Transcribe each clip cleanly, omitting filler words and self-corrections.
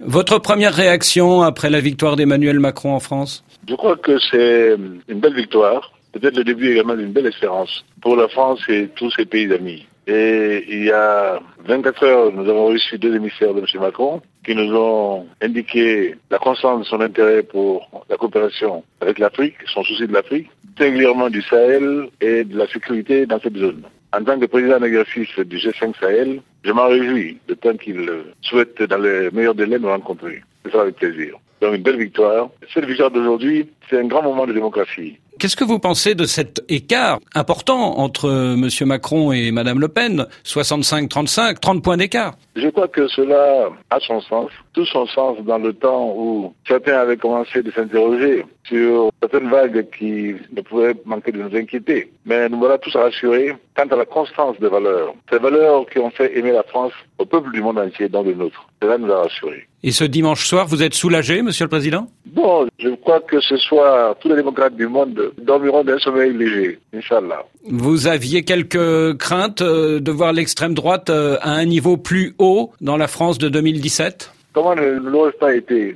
Votre première réaction après la victoire d'Emmanuel Macron en France? Je crois que c'est une belle victoire, peut-être le début également d'une belle espérance pour la France et tous ses pays amis. Et il y a 24 heures, nous avons reçu 2 émissaires de M. Macron qui nous ont indiqué la constance de son intérêt pour la coopération avec l'Afrique, son souci de l'Afrique, singulièrement du Sahel et de la sécurité dans cette zone. En tant que président en exercice du G5 Sahel, je m'en réjouis de tant qu'il souhaite dans les meilleurs délais nous rencontrer. C'est ça avec plaisir. Donc une belle victoire. Cette victoire d'aujourd'hui, c'est un grand moment de démocratie. Qu'est-ce que vous pensez de cet écart important entre M. Macron et Mme Le Pen? 65-35, 30 points d'écart. Je crois que cela a son sens, tout son sens dans le temps où certains avaient commencé de s'interroger sur certaines vagues qui ne pouvaient manquer de nous inquiéter. Mais nous voilà tous rassurés quant à la constance des valeurs. Ces valeurs qui ont fait aimer la France au peuple du monde entier dans le nôtre. Cela nous a rassurés. Et ce dimanche soir, vous êtes soulagé, Monsieur le Président? Bon, je crois que ce soir, tous les démocrates du monde dormiront d'un sommeil léger, Inch'Allah. Vous aviez quelques craintes de voir l'extrême droite à un niveau plus haut dans la France de 2017? Comment ne l'aurait pas été?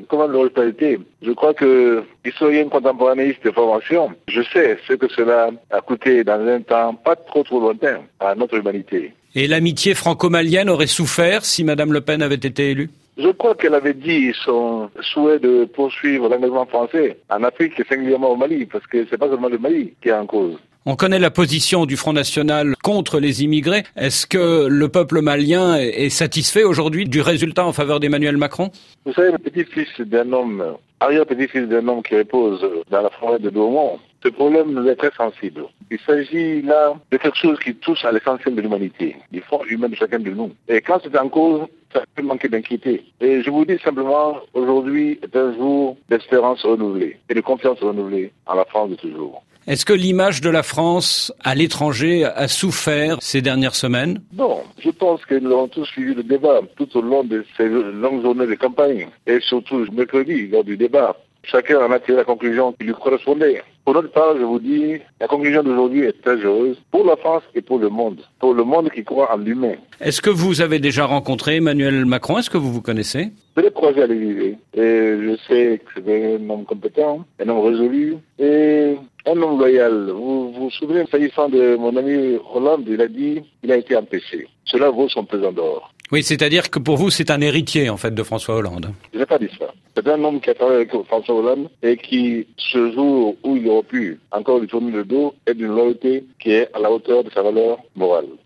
Je crois que, historien contemporanéiste de formation, je sais ce que cela a coûté dans un temps pas trop lointain à notre humanité. Et l'amitié franco-malienne aurait souffert si Mme Le Pen avait été élue? Je crois qu'elle avait dit son souhait de poursuivre l'engagement français en Afrique et singulièrement au Mali, parce que c'est pas seulement le Mali qui est en cause. On connaît la position du Front National contre les immigrés. Est-ce que le peuple malien est satisfait aujourd'hui du résultat en faveur d'Emmanuel Macron? Vous savez, le petit-fils d'un homme, arrière-petit-fils d'un homme qui repose dans la forêt de Douaumont, ce problème nous est très sensible. Il s'agit là de quelque chose qui touche à l'essentiel de l'humanité, du fond humain de chacun de nous. Et quand c'est en cause, ça peut manquer d'inquiéter. Et je vous dis simplement, aujourd'hui est un jour d'espérance renouvelée et de confiance renouvelée en la France de toujours. Est-ce que l'image de la France à l'étranger a souffert ces dernières semaines? Non, je pense que nous avons tous suivi le débat tout au long de ces longues journées de campagne et surtout mercredi lors du débat. Chacun en a tiré la conclusion qui lui correspondait. Pour notre part, je vous dis, la conclusion d'aujourd'hui est très heureuse pour la France et pour le monde qui croit en l'humain. Est-ce que vous avez déjà rencontré Emmanuel Macron? Est-ce que vous vous connaissez? Je l'ai croisé à l'Élysée et je sais que c'est un homme compétent, un homme résolu et un homme loyal. Vous vous souvenez, s'agissant de mon ami Hollande, il a dit qu'il a été empêché. Cela vaut son pesant d'or. Oui, c'est-à-dire que pour vous, c'est un héritier, en fait, de François Hollande. Je n'ai pas dit ça. C'est un homme qui a travaillé avec François Hollande et qui, ce jour où il aurait pu encore lui tourner le dos, est d'une loyauté qui est à la hauteur de sa valeur morale.